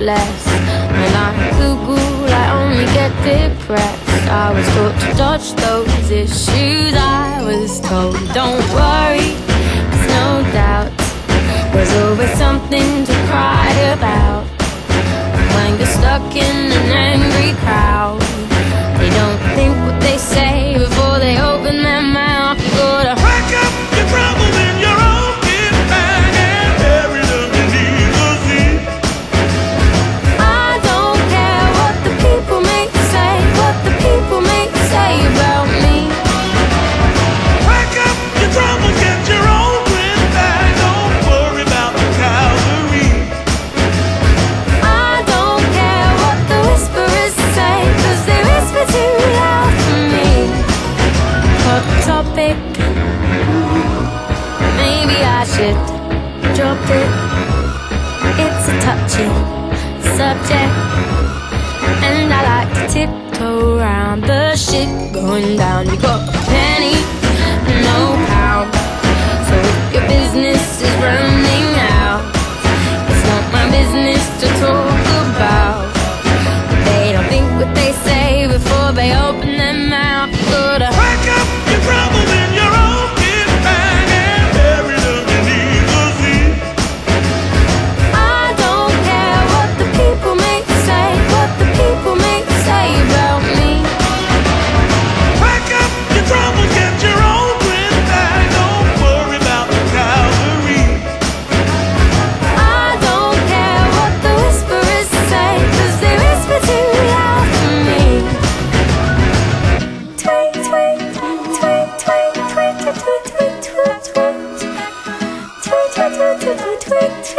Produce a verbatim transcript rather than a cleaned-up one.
less. When I'm Google, I only get depressed. I was taught to dodge those issues. I was told, don't worry, there's no doubt there's always something to cry about. When you're stuck in an angry crowd, they don't think what they say before they open their mouth. You gotta pack up your troubles in your own kit bag and bury them beneath the sea. I don't care what the people may say, what the people may say about me. Pack up your troubles, get your own kit bag. Don't worry about the cavalry. I don't care what the whisperers say, 'cause they whisper too loud for me. Hot topic, maybe I should drop it. It's a touchy subject, and I like to tiptoe around the shit going down. You got a penny, no pound, so if your business is running out, it's not my business to talk about. But they don't think what they say before they open their mouth. You gotta Pack up your troubles in your own kit bag and bury them beneath the sea. I don't care what the people may say, what the people may say about me. Pack up your troubles, get your own kit bag. Don't worry about the cavalry. I don't care what the whisperers say, 'cause they whisper too loud for me. Tweet, tweet, tweet, tweet, tweet, tweet, tweet, tweet, tweet, tweet, tweet, tweet, tweet, tweet, tweet.